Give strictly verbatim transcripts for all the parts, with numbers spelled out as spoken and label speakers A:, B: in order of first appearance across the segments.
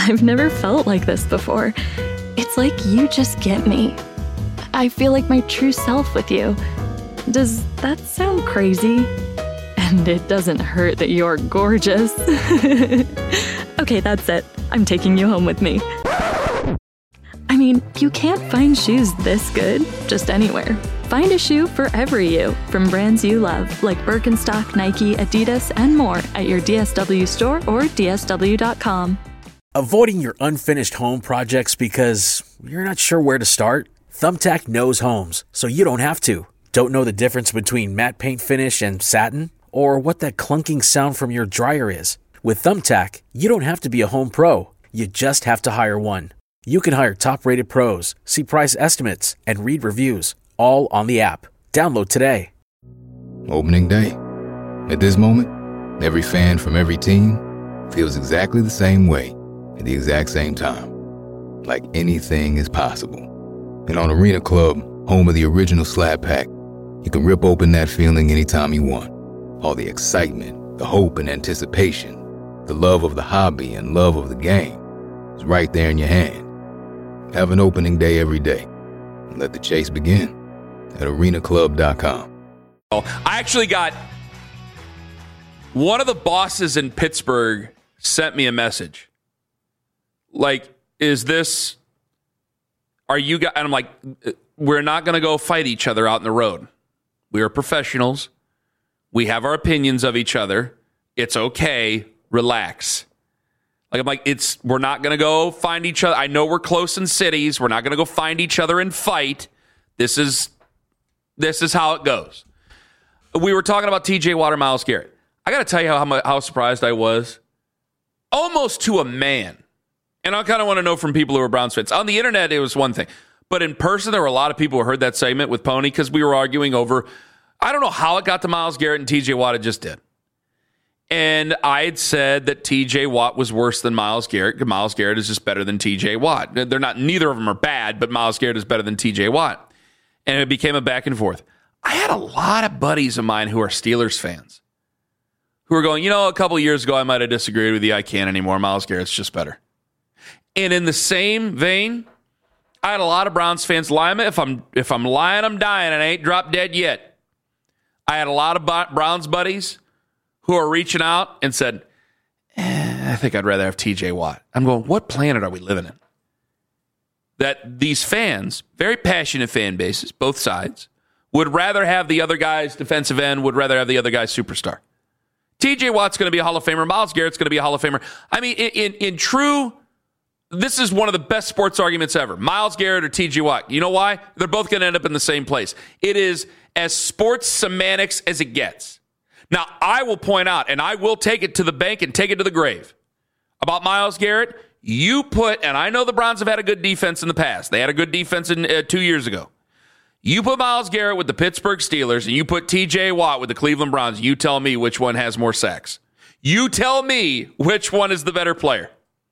A: I've never felt like this before. It's like you just get me. I feel like my true self with you. Does that sound crazy? And it doesn't hurt that you're gorgeous. Okay, that's it. I'm taking you home with me. I mean, you can't find shoes this good just anywhere. Find a shoe for every you from brands you love, like Birkenstock, Nike, Adidas, and more at your D S W store or D S W dot com.
B: Avoiding your unfinished home projects because you're not sure where to start? Thumbtack knows homes, so you don't have to. Don't know the difference between matte paint finish and satin? Or what that clunking sound from your dryer is? With Thumbtack, you don't have to be a home pro. You just have to hire one. You can hire top-rated pros, see price estimates, and read reviews, all on the app. Download today.
C: Opening day. At this moment, every fan from every team feels exactly the same way at the exact same time. Like anything is possible. And on Arena Club, home of the original Slab Pack, you can rip open that feeling anytime you want. All the excitement, the hope and anticipation, the love of the hobby and love of the game is right there in your hand. Have an opening day every day. And let the chase begin at arena club dot com.
D: I actually got one of the bosses in Pittsburgh sent me a message. Like, is this, are you guys, and I'm like, we're not going to go fight each other out in the road. We are professionals. We have our opinions of each other. It's okay. Relax. Like, I'm like, it's, we're not going to go find each other. I know we're close in cities. We're not going to go find each other and fight. This is, this is how it goes. We were talking about T J Watt, Myles Garrett. I got to tell you how, how, how surprised I was. Almost to a man. And I kind of want to know from people who are Browns fans. On the internet, it was one thing. But in person, there were a lot of people who heard that segment with Pony because we were arguing over, I don't know how it got to Myles Garrett and T J Watt. It just did. And I had said that T J Watt was worse than Myles Garrett because Myles Garrett is just better than T J Watt. They're not, neither of them are bad, but Myles Garrett is better than T J Watt. And it became a back and forth. I had a lot of buddies of mine who are Steelers fans who are going, you know, a couple of years ago I might have disagreed with you. I can't anymore. Myles Garrett's just better. And in the same vein, I had a lot of Browns fans lie. If I'm if I'm lying, I'm dying, and I ain't dropped dead yet. I had a lot of Browns buddies who are reaching out and said, eh, I think I'd rather have T J Watt. I'm going, what planet are we living in? That these fans, very passionate fan bases, both sides, would rather have the other guy's defensive end, would rather have the other guy's superstar. T J Watt's going to be a Hall of Famer. Myles Garrett's going to be a Hall of Famer. I mean, in, in, in true, this is one of the best sports arguments ever. Myles Garrett or T J Watt. You know why? They're both going to end up in the same place. It is as sports semantics as it gets. Now, I will point out, and I will take it to the bank and take it to the grave, about Myles Garrett, you put, and I know the Browns have had a good defense in the past. They had a good defense in, uh, two years ago. You put Myles Garrett with the Pittsburgh Steelers, and you put T J Watt with the Cleveland Browns. You tell me which one has more sacks. You tell me which one is the better player.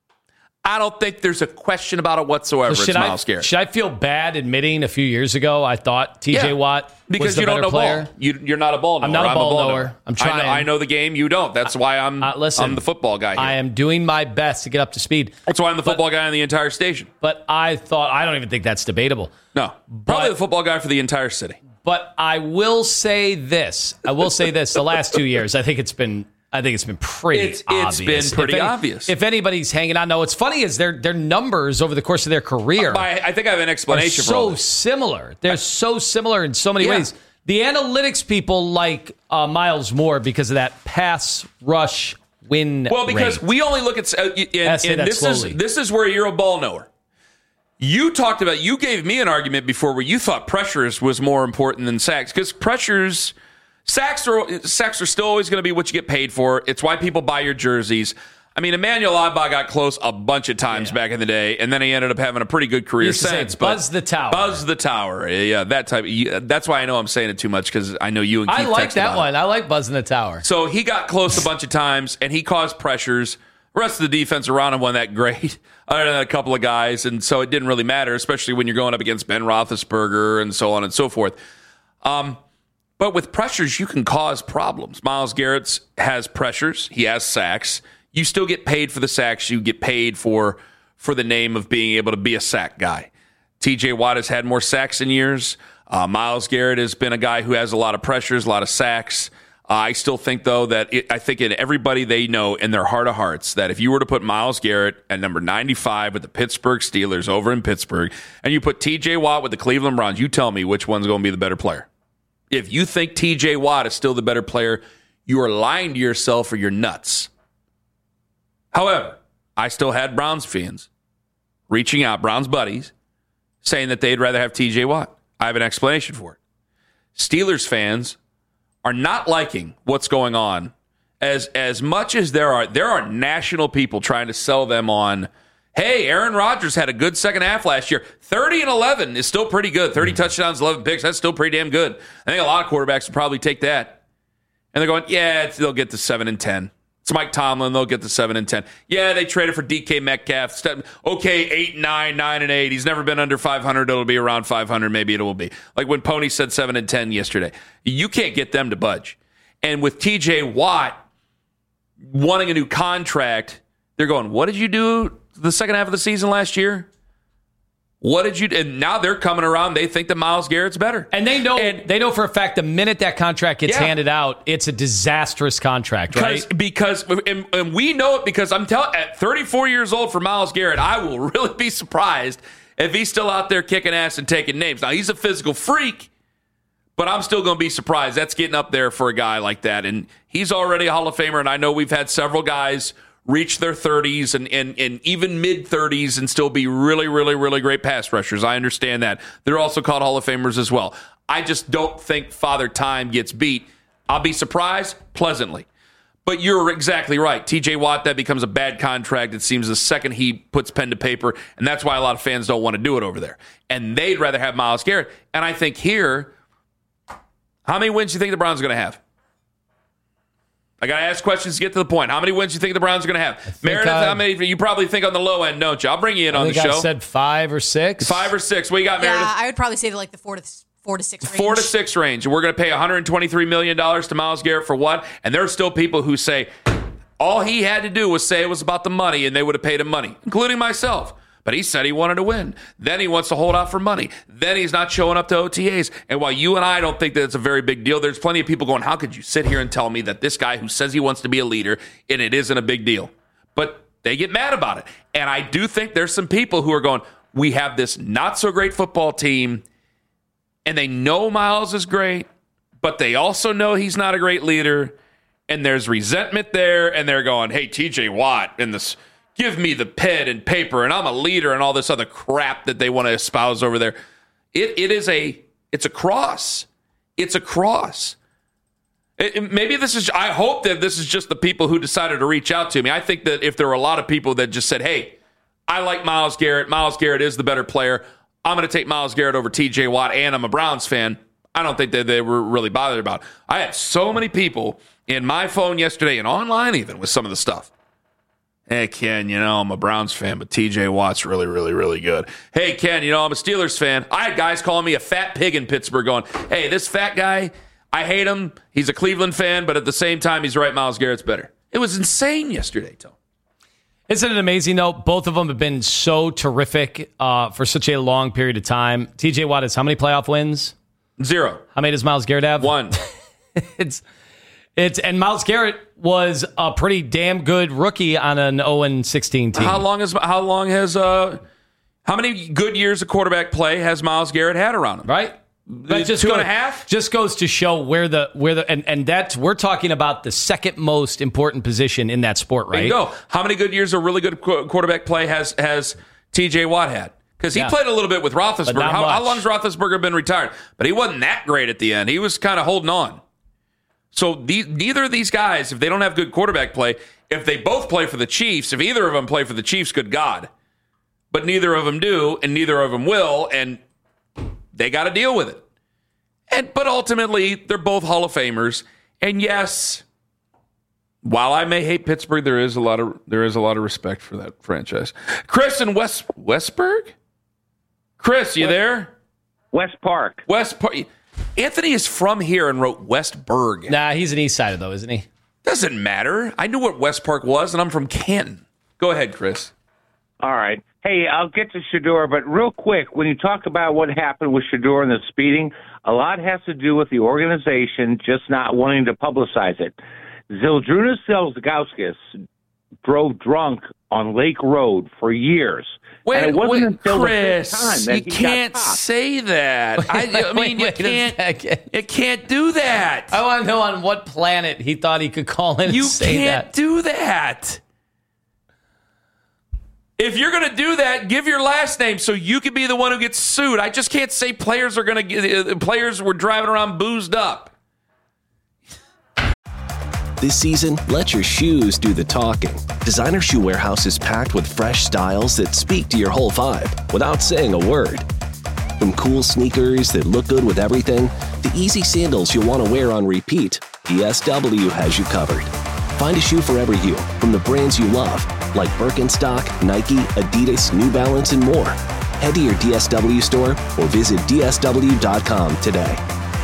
D: I don't think there's a question about it whatsoever. So it's Myles Garrett.
E: Should I feel bad admitting a few years ago I thought T J yeah, Watt
D: because
E: was the
D: you don't
E: better
D: know
E: player?
D: Ball. You, you're not a ball knower.
E: I'm not a
D: I'm
E: ball,
D: a ball
E: knower.
D: knower.
E: I'm trying.
D: I know, I know the game. You don't. That's why I'm,
E: uh, listen,
D: I'm the football guy here.
E: I am doing my best to get up to speed.
D: That's why I'm the football
E: but,
D: guy on the entire station.
E: But I thought, I don't even think that's debatable.
D: No.
E: But,
D: probably the football guy for the entire city.
E: But I will say this. I will say this. The last two years, I think it's been... I think it's been pretty
D: it's,
E: obvious.
D: It's been pretty
E: if any,
D: obvious.
E: If anybody's hanging on. No, what's funny is their their numbers over the course of their career.
D: I, I think I have an explanation
E: are
D: for all
E: so
D: this.
E: similar. They're so similar in so many
D: yeah.
E: ways. The analytics people like uh, Myles more because of that pass rush win
D: Well, because
E: rate.
D: we only look at... Uh, and and this
E: slowly.
D: is this is where you're a ball knower. You talked about... You gave me an argument before where you thought pressures was more important than sacks because pressures... Sacks are, sacks are still always going to be what you get paid for. It's why people buy your jerseys. I mean, Emmanuel Ogbah got close a bunch of times yeah. back in the day, and then he ended up having a pretty good career since.
E: Buzz the tower.
D: Buzz the tower. Yeah, that type. Of, that's why I know I'm saying it too much because I know you and Keith
E: I like that one.
D: It.
E: I like buzzing the tower.
D: So he got close a bunch of times, and he caused pressures. The rest of the defense around him wasn't that great, other than a couple of guys, and so it didn't really matter, especially when you're going up against Ben Roethlisberger and so on and so forth. Um. But with pressures, you can cause problems. Myles Garrett has pressures. He has sacks. you still get paid for the sacks. You get paid for for the name of being able to be a sack guy. T J Watt has had more sacks in years. Uh, Myles Garrett has been a guy who has a lot of pressures, a lot of sacks. Uh, I still think, though, that it, I think in everybody they know in their heart of hearts that if you were to put Myles Garrett at number ninety-five with the Pittsburgh Steelers over in Pittsburgh, and you put T J Watt with the Cleveland Browns, you tell me which one's going to be the better player. If you think T J Watt is still the better player, you are lying to yourself or you're nuts. However, I still had Browns fans reaching out, Browns buddies, saying that they'd rather have T J Watt. I have an explanation for it. Steelers fans are not liking what's going on as as much as there are there are national people trying to sell them on, hey, Aaron Rodgers had a good second half last year. thirty and eleven is still pretty good. thirty touchdowns, eleven picks, that's still pretty damn good. I think a lot of quarterbacks would probably take that. And they're going, yeah, it's, they'll get to seven and ten. It's Mike Tomlin. They'll get to seven and ten. Yeah, they traded for D K Metcalf. Okay, eight and nine, nine and eight. He's never been under five hundred. It'll be around five hundred. Maybe it will be. Like when Pony said seven and ten yesterday. You can't get them to budge. And with T J Watt wanting a new contract, they're going, what did you do the second half of the season last year? What did you do? And now they're coming around. They think that Myles Garrett's better.
E: And they know
D: and,
E: they know for a fact the minute that contract gets
D: yeah.
E: handed out, it's a disastrous contract, right?
D: Because, because and, and we know it because I'm telling at thirty-four years old for Myles Garrett, I will really be surprised if he's still out there kicking ass and taking names. Now, he's a physical freak, but I'm still going to be surprised. That's getting up there for a guy like that. And he's already a Hall of Famer, and I know we've had several guys reach their thirties and, and, and even mid-thirties and still be really, really, really great pass rushers. I understand that. They're also called Hall of Famers as well. I just don't think Father Time gets beat. I'll be surprised pleasantly. But you're exactly right. T J Watt, that becomes a bad contract, it seems, the second he puts pen to paper, and that's why a lot of fans don't want to do it over there. And they'd rather have Myles Garrett. And I think here, how many wins do you think the Browns are going to have? I got to ask questions to get to the point. How many wins do you think the Browns are going to have? Meredith,
E: I,
D: how many? You probably think on the low end, don't you? I'll bring you in
E: I
D: on the
E: think
D: show.
E: I said five or six.
D: Five or six. What you got,
F: yeah,
D: Meredith?
F: I would probably say like the four to four to six range.
D: Four to six range. And we're going to pay one hundred twenty-three million dollars to Myles Garrett for what? And there are still people who say all he had to do was say it was about the money, and they would have paid him money, including myself. But he said he wanted to win. Then he wants to hold out for money. Then he's not showing up to O T As. And while you and I don't think that it's a very big deal, there's plenty of people going, how could you sit here and tell me that this guy who says he wants to be a leader, and it isn't a big deal? But they get mad about it. And I do think there's some people who are going, we have this not-so-great football team, and they know Myles is great, but they also know he's not a great leader, and there's resentment there, and they're going, hey, T J Watt in this – give me the pen and paper, and I'm a leader, and all this other crap that they want to espouse over there. It it is a it's a cross. It's a cross. It, it, maybe this is. I hope that this is just the people who decided to reach out to me. I think that if there were a lot of people that just said, "Hey, I like Myles Garrett. Myles Garrett is the better player. I'm going to take Myles Garrett over T J Watt, and I'm a Browns fan." I don't think that they were really bothered about it. I had so many people in my phone yesterday and online even with some of the stuff. Hey, Ken, you know, I'm a Browns fan, but T J Watt's really, really, really good. Hey, Ken, you know, I'm a Steelers fan. I had guys calling me a fat pig in Pittsburgh going, hey, this fat guy, I hate him. He's a Cleveland fan, but at the same time, he's right. Myles Garrett's better. It was insane yesterday, Tom.
E: Isn't it amazing, though? Both of them have been so terrific uh, for such a long period of time. T J Watt has how many playoff wins?
D: Zero.
E: How many does Myles Garrett have?
D: One.
E: it's... It's and Myles Garrett was a pretty damn good rookie on an oh and sixteen team.
D: How long has how long has uh how many good years of quarterback play has Myles Garrett had around him?
E: Right? That just
D: two
E: goes,
D: and a half?
E: Just goes to show where the where the and, and that's we're talking about the second most important position in that sport, right?
D: There you go. How many good years of really good qu- quarterback play has has T J Watt had? Because he
E: yeah.
D: played a little bit with Roethlisberger. How, how long has Roethlisberger been retired? But he wasn't that great at the end. He was kind of holding on. So the, neither of these guys, if they don't have good quarterback play, if they both play for the Chiefs, if either of them play for the Chiefs, good God. But neither of them do, and neither of them will, and they got to deal with it. And but ultimately, they're both Hall of Famers. And yes, while I may hate Pittsburgh, there is a lot of there is a lot of respect for that franchise. Chris in West Westburg? Chris, you there?
G: West Park.
D: West Park. Anthony is from here and wrote Westburg.
E: Nah, he's an East Sider, though, isn't he?
D: Doesn't matter. I knew what West Park was, and I'm from Canton. Go ahead, Chris.
G: All right. Hey, I'll get to Shedeur, but real quick, when you talk about what happened with Shedeur and the speeding, a lot has to do with the organization just not wanting to publicize it. Zydrunas Ilgauskas drove drunk on Lake Road for years.
D: Wait,
G: and it wasn't
D: wait,
G: until
D: Chris,
G: the fifth time that
D: you
G: he
D: can't
G: got caught.
D: say that. I, I mean,
E: Wait,
D: you
E: wait a
D: can't.
E: second.
D: You can't do that.
E: I want to know on what planet he thought he could call in and
D: You
E: say
D: can't
E: that.
D: do that. If you're going to do that, give your last name so you can be the one who gets sued. I just can't say players are going to get uh, players were driving around boozed up.
H: This season, let your shoes do the talking. Designer Shoe Warehouse is packed with fresh styles that speak to your whole vibe without saying a word. From cool sneakers that look good with everything to easy sandals you'll want to wear on repeat, D S W has you covered. Find a shoe for every you from the brands you love, like Birkenstock, Nike, Adidas, New Balance, and more. Head to your D S W store or visit D S W dot com today.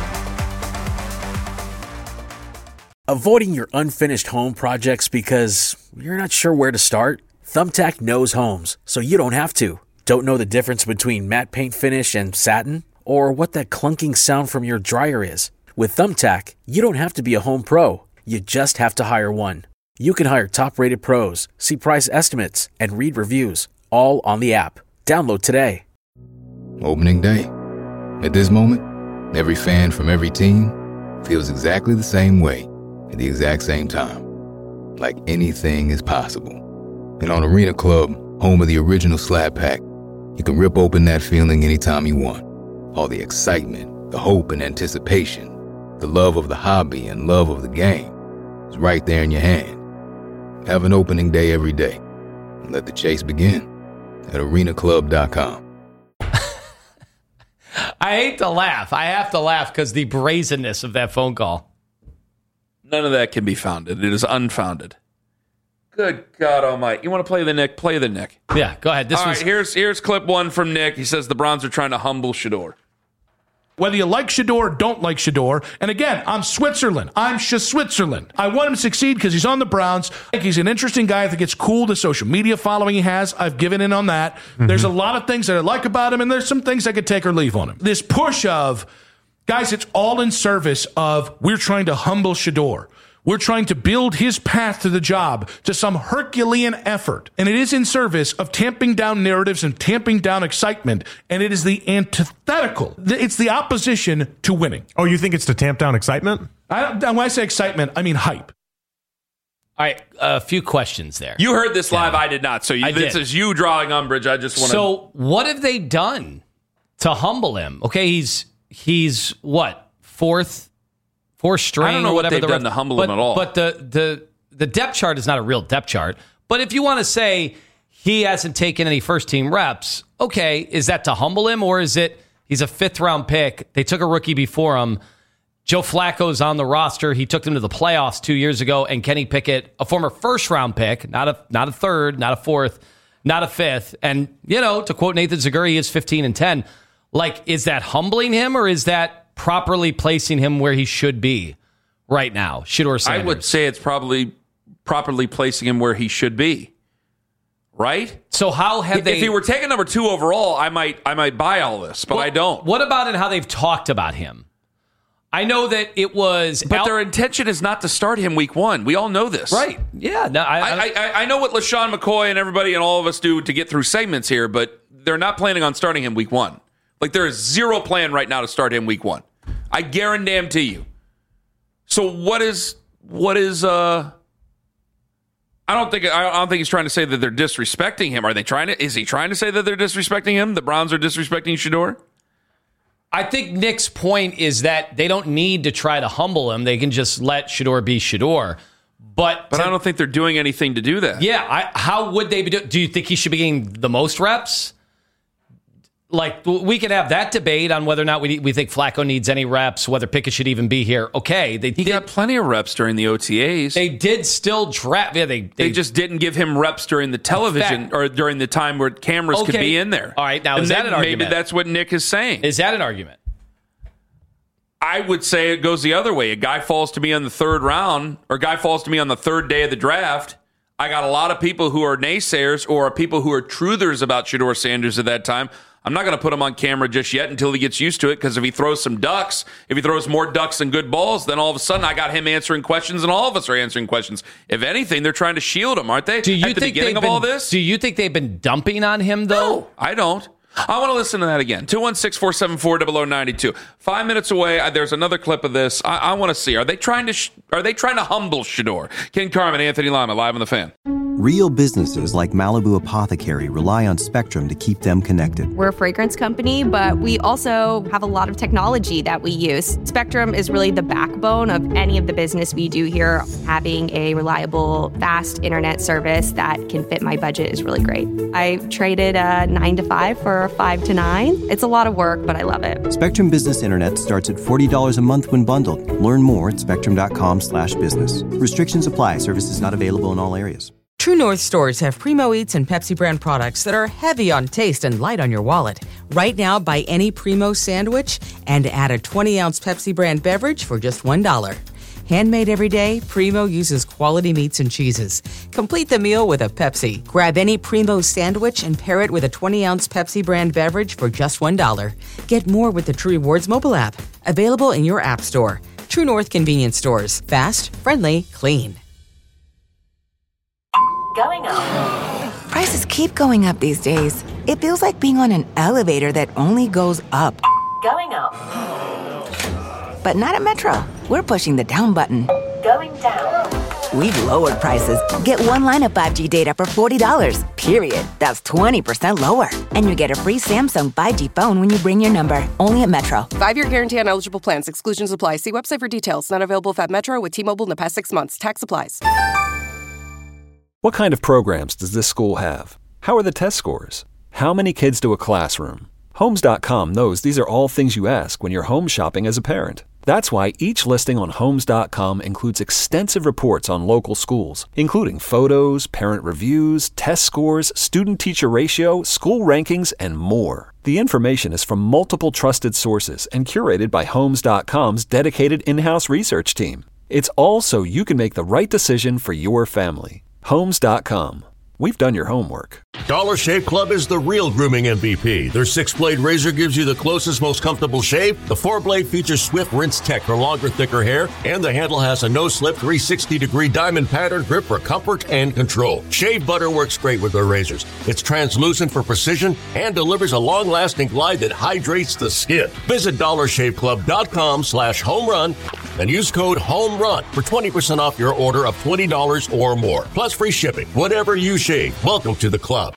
B: Avoiding your unfinished home projects because you're not sure where to start? Thumbtack knows homes, so you don't have to. Don't know the difference between matte paint finish and satin? Or what that clunking sound from your dryer is? With Thumbtack, you don't have to be a home pro. You just have to hire one. You can hire top-rated pros, see price estimates, and read reviews, all on the app. Download today.
C: Opening day. At this moment, every fan from every team feels exactly the same way at the exact same time. Like anything is possible. And on Arena Club, home of the original Slab Pack, you can rip open that feeling anytime you want. All the excitement, the hope and anticipation, the love of the hobby and love of the game is right there in your hand. Have an opening day every day. And let the chase begin at arena club dot com.
E: I hate to laugh. I have to laugh because the brazenness of that phone call.
D: None of that can be founded. It is unfounded. Good God Almighty! You want to play the Nick? Play the Nick.
E: Yeah, go ahead. This
D: All
E: was
D: right, here's here's clip one from Nick. He says the Browns are trying to humble Shedeur.
I: Whether you like Shedeur or don't like Shedeur, and again, I'm Switzerland. I'm Switzerland. I want him to succeed because he's on the Browns. I think he's an interesting guy. I think it's cool the social media following he has. I've given in on that. Mm-hmm. There's a lot of things that I like about him, and there's some things I could take or leave on him. This push of, guys, it's all in service of we're trying to humble Shedeur. We're trying to build his path to the job to some Herculean effort. And it is in service of tamping down narratives and tamping down excitement. And it is the antithetical. It's the opposition to winning.
J: Oh, you think it's to tamp down excitement?
I: I, when I say excitement, I mean hype.
E: All right, a few questions there.
D: You heard this live. Yeah. I did not. So you,
E: I
D: this
E: did.
D: is you drawing umbrage. I just want to.
E: So what have they done to humble him? Okay, he's he's what, fourth? Four string
D: I don't know
E: or
D: what
E: whatever
D: they've
E: the
D: done
E: ref-
D: to humble
E: but,
D: him at all.
E: But the, the the depth chart is not a real depth chart. But if you want to say he hasn't taken any first team reps, okay, is that to humble him or is it he's a fifth round pick? They took a rookie before him. Joe Flacco's on the roster. He took them to the playoffs two years ago. And Kenny Pickett, a former first round pick, not a not a third, not a fourth, not a fifth. And, you know, to quote Nathan Zaguri, he is fifteen and ten. Like, is that humbling him or is that properly placing him where he should be right now? Shedeur Sanders.
D: I would say it's probably properly placing him where he should be. Right?
E: So how have
D: if
E: they...
D: If he were taking number two overall, I might I might buy all this, but
E: well,
D: I don't.
E: What about in how they've talked about him? I know that it was...
D: But
E: Al-
D: their intention is not to start him week one. We all know this.
E: Right. Yeah. No, I,
D: I, I, I know what LaShawn McCoy and everybody and all of us do to get through segments here, but they're not planning on starting him week one. Like, there is zero plan right now to start him week one. I guarantee you. So what is what is uh I don't think I don't think he's trying to say that they're disrespecting him. Are they trying to is he trying to say that they're disrespecting him? The Browns are disrespecting Shedeur?
E: I think Nick's point is that they don't need to try to humble him. They can just let Shedeur be Shedeur. But
D: But
E: to,
D: I don't think they're doing anything to do that.
E: Yeah, I, how would they be do, do you think he should be getting the most reps? Like, we could have that debate on whether or not we we think Flacco needs any reps, whether Pickett should even be here. Okay, they
D: he
E: did,
D: got plenty of reps during the O T As.
E: They did still draft. Yeah, they, they
D: they just didn't give him reps during the television
E: fact,
D: or during the time where cameras
E: okay.
D: could be in there.
E: All right, now
D: and
E: is that an
D: maybe
E: argument?
D: Maybe that's what Nick is saying.
E: Is that an argument?
D: I would say it goes the other way. A guy falls to me on the third round, or a guy falls to me on the third day of the draft. I got a lot of people who are naysayers or people who are truthers about Shedeur Sanders at that time. I'm not going to put him on camera just yet until he gets used to it, because if he throws some ducks, if he throws more ducks than good balls, then all of a sudden I got him answering questions and all of us are answering questions. If anything, they're trying to shield him, aren't they?
E: Do you
D: at the
E: think
D: beginning of
E: been,
D: all this?
E: Do you think they've been dumping on him, though?
D: No, I don't. I want to listen to that again. two one six, four seven four, zero zero nine two. Five minutes away, I, there's another clip of this. I, I want to see. Are they trying to sh- Are they trying to humble Shedeur? Ken Carman, Anthony Lima, live on The Fan.
K: Real businesses like Malibu Apothecary rely on Spectrum to keep them connected.
L: We're a fragrance company, but we also have a lot of technology that we use. Spectrum is really the backbone of any of the business we do here. Having a reliable, fast internet service that can fit my budget is really great. I traded a nine to five for a five to nine. It's a lot of work, but I love it.
K: Spectrum Business Internet starts at forty dollars a month when bundled. Learn more at spectrum.com slash business. Restrictions apply. Services not available in all areas.
M: True North stores have Primo Eats and Pepsi brand products that are heavy on taste and light on your wallet. Right now, buy any Primo sandwich and add a twenty ounce Pepsi brand beverage for just one dollar. Handmade every day, Primo uses quality meats and cheeses. Complete the meal with a Pepsi. Grab any Primo sandwich and pair it with a twenty ounce Pepsi brand beverage for just one dollar. Get more with the True Rewards mobile app. Available in your app store. True North convenience stores. Fast, friendly, clean.
N: Going up. Prices keep going up these days. It feels like being on an elevator that only goes up. Going up. But not at Metro. We're pushing the down button. Going down. We've lowered prices. Get one line of five G data for forty dollars. Period. That's twenty percent lower. And you get a free Samsung five G phone when you bring your number. Only at Metro.
O: Five-year guarantee on eligible plans. Exclusions apply. See website for details. Not available if at Metro with T-Mobile in the past six months. Tax applies.
P: What kind of programs does this school have? How are the test scores? How many kids do a classroom? Homes dot com knows these are all things you ask when you're home shopping as a parent. That's why each listing on Homes dot com includes extensive reports on local schools, including photos, parent reviews, test scores, student-teacher ratio, school rankings, and more. The information is from multiple trusted sources and curated by Homes dot com's dedicated in-house research team. It's all so you can make the right decision for your family. Homes dot com. We've done your homework.
Q: Dollar Shave Club is the real grooming M V P. Their six-blade razor gives you the closest, most comfortable shave. The four-blade features swift rinse tech for longer, thicker hair. And the handle has a no-slip three hundred sixty degree diamond pattern grip for comfort and control. Shave butter works great with their razors. It's translucent for precision and delivers a long-lasting glide that hydrates the skin. Visit dollar shave club dot com slash home run and use code HOMERUN for twenty percent off your order of twenty dollars or more. Plus free shipping. Whatever you shave, welcome to the club.